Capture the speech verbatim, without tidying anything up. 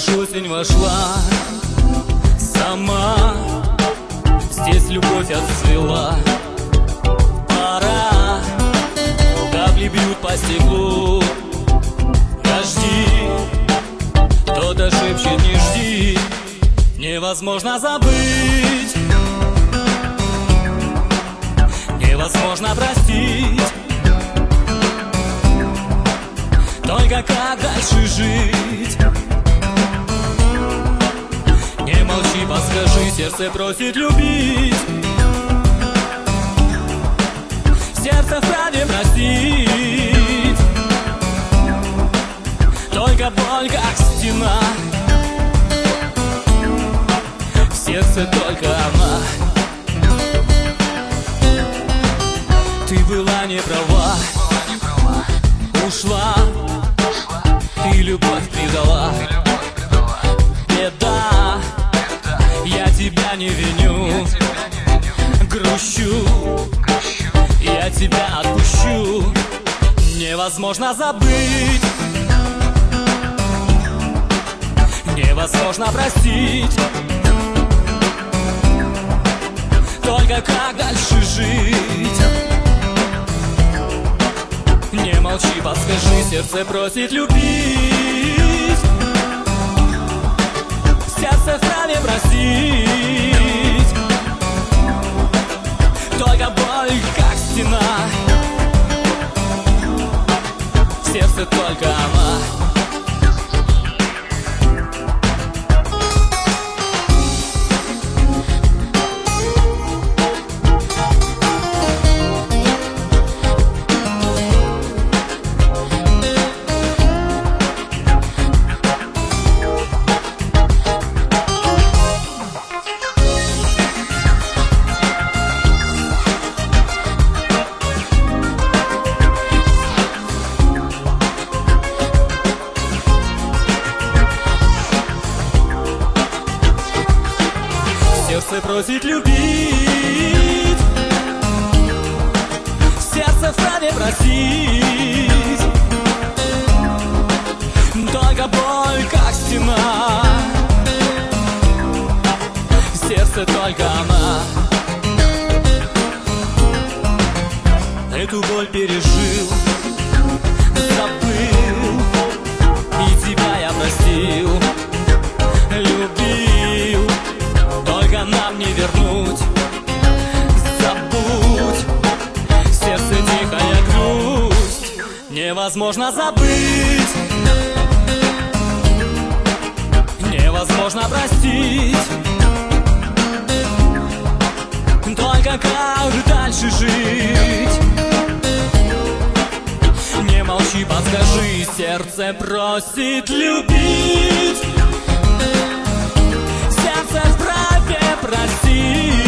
ночь осень вошла сама, здесь любовь отцвела. Пора, капли бьют по стеклу. Дожди, кто-то шепчет не жди. Невозможно забыть, невозможно простить. Только как дальше жить? Не молчи, подскажи, сердце просит любить. Сердце вправе простить. Только боль, как стена. В сердце только она. Ты была не права, ушла, ты любовь предала. Беда, я тебя не виню. Грущу, я тебя отпущу. Невозможно забыть, невозможно простить. Только как дальше жить? Не молчи, подскажи, сердце просит любить. Сердце вправе простить. Только боль, как стена. В сердце только она. Сердце просит любить, сердце вправе просить. Только боль, как стена. Сердце только она. Эту боль пережил, забыл, и тебя я простил. Любил, только нам не вернуть. Забудь, сердце тихая грусть. Невозможно забыть, невозможно простить. Только как дальше жить? Не молчи, подскажи, сердце просит любить. Сердце вправе простить.